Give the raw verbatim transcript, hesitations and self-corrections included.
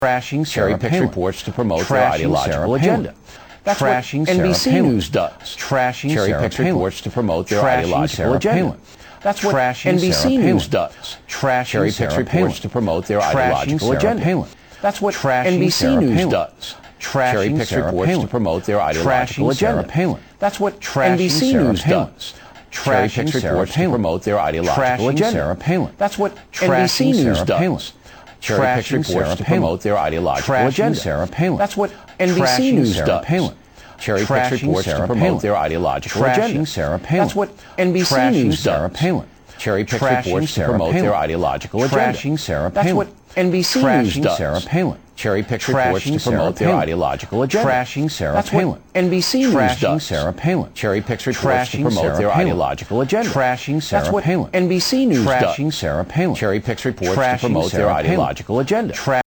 Trashing cherry picks reports to promote their ideological agenda. That's Trashing what N B C News does. Trashing cherry picks reports to promote their Trashing ideological Sarah agenda. Palin. That's what Trashing N B C News does. Trashing cherry picks Sarah reports Palin. to promote their Trashing ideological Sarah agenda. Palin. That's what Trashing N B C Sarah News Palin. does. Cherry Trashing picks Sarah reports Palin. to promote their ideological Trashing Sarah agenda. Palin. That's what Trashing N B C Sarah News Palin. does. Cherry Trashing picks Sarah reports to Palin. promote their ideological Trashing agenda. Sarah Palin. That's what N B C Trashing News Sarah does. Palin. Cherry picks Trashing reports Sarah to Palin. promote their ideological Trashing agenda. Sarah Palin. That's what N B C Trashing News Sarah does. Palin. Cherry picks Trashing reports Sarah to promote Palin. their ideological Trashing agenda. Sarah Palin. That's what N B C Trashing News Sarah does. Palin. Cherry picks Trashing reports to Sarah promote Palin. their ideological agenda. Trashing Sarah That's Palin. what N B C News Trashing does. Sarah Palin. Cherry picks Trashing reports to Sarah promote their Palin. ideological agenda. Trashing Sarah That's Palin. what N B C News Trashing does. Sarah Palin. Cherry picks reports to Trashing promote Sarah their Palin. ideological agenda. Trashing Sarah That's what Palin. N B C News does. Trashing Sarah Palin. Cherry picks reports Trashing to promote Sarah their Palin. ideological agenda.